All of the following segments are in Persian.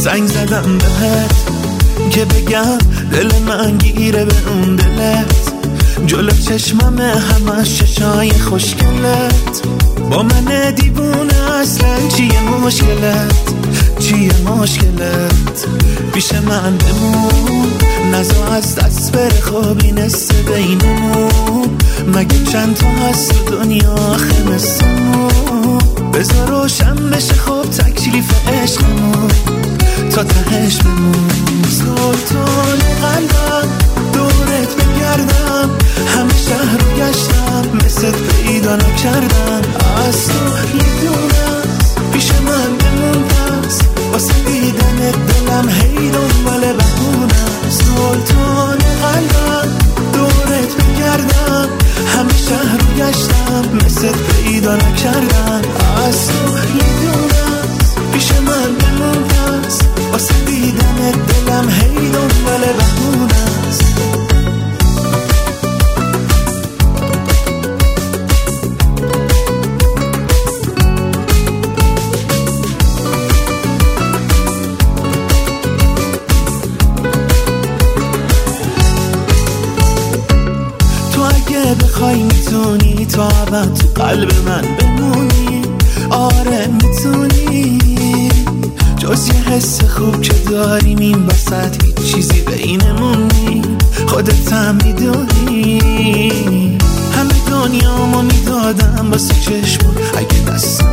زنگ زدم بهت که بگم دل من گیره به اون دلت، جلو چشمم همش چشای خوشگلت. با من دیوونه اصلا چیه مشکلت؟ پیش من بمون، نزا از دست بره، خوابی نسته بینمون. مگه چند تا هست تو دنیا آخه مثلمون؟ بذار روشن بشه خوب تکلیف عشقمون، تا تهش بمون. سلطان قلبم دورت بگردم، همه شهر رو گشتم مثل پیدا نکردم. از تو یه دونه پیش من بمون، پس واسه دیدن دلم هی دنبال بهونه. سلطان قلبم دورت بگردم، همه شهر رو گشتم مثل پیدا نکردم. از تو یه دونه پیش من بمون، پس واسه دیدن دلم هی دنبال بهونه است. بخوای میتونی تا ابد تو قلب من بمونی. آره میتونی، جز یه حس خوب که داریم این وسط هیچ چیزی بینمون نی. خودت هم میدونی همه دنیامو میدادم واسه چشمون. اگه دست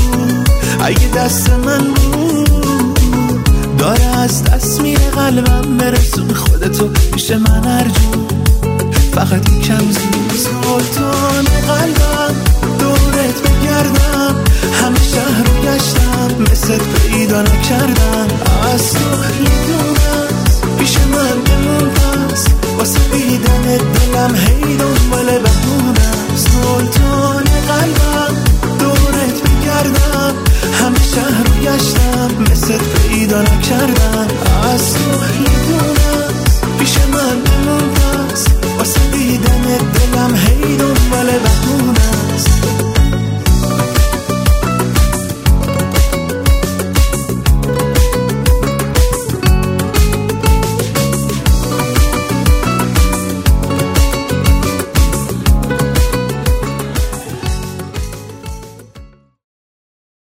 من بود داره از دست میره قلبم، برسون خودتو پیش من ارجون، فقط یکم زود. سلطان قلبم دورت بگردم، همه شهر رو گشتم مثل پیدا نکردم. از تو یه دونه پیش من بمون، پس واسه دیدن دلم هی